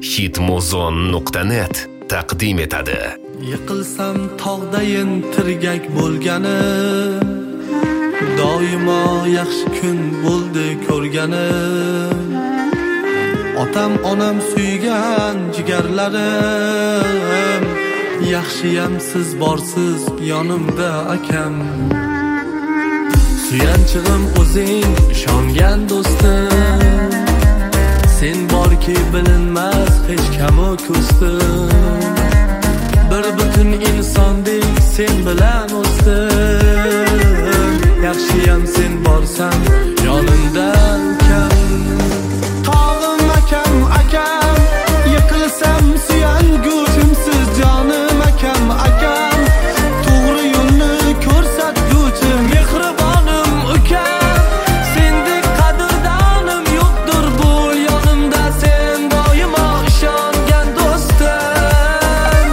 hitmuzon.net taqdim etadi. Yiqilsam tog'dayin tirgak bo'lgani, doimo yaxshi kun bo'ldi ko'rganim. Otam onam suygan jigarlarim, yaxshiyam siz borsiz yonimda akam. Suyanchig'im o'zing, ishongan do'stim, sen borki bilinmas hech kamo ko'stim. Bir butun insondek sen bilan o'sdim, yaxshiyam sen borsan yonimda ukam. Tog'im akam, akam, yiqilsam suyanguchimsiz jonim akam, akam. To'g'ri yo'lni ko'rsatguvchi mehribonim ukam. Sendek qadrdonim yo'qdir bu yonimda, sen doimo ishongan do'stim.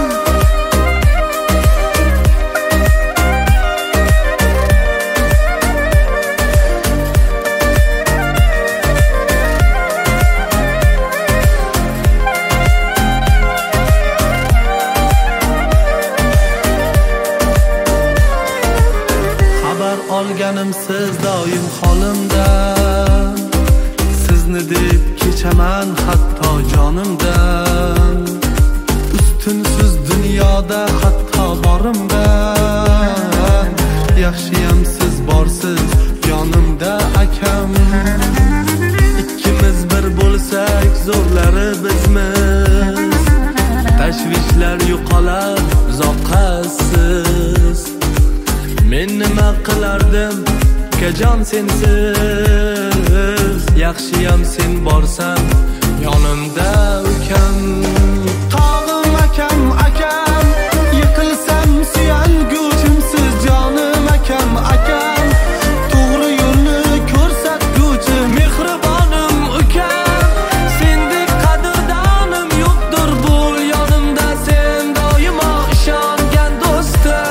Xabar olganim siz doim holimdan, sizni deb kechaman hatto jonimdan. Ustunsiz dunyoda hatto borimdan, yaxshiyam siz borsiz yonimda akam. Ikkimiz bir bo'lsak zo'rlari bizmiz, tashvishlar yo'qolar uzoqasiz. Men nima qilardim ukajon sensiz, yaxshiyam sen borsan yonimda ukam. Tog'im akam, akam, yiqilsam suyanguchimsiz jonim akam, akam. To'g'ri yo'lni ko'rsatguvchi mehribonim ukam. Sendek qadrdonim yo'qdir bu yonimda, sen doimo ishongan do'stim.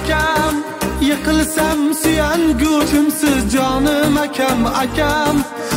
Yiqilsam suyanguchimsiz jonim akam, akam.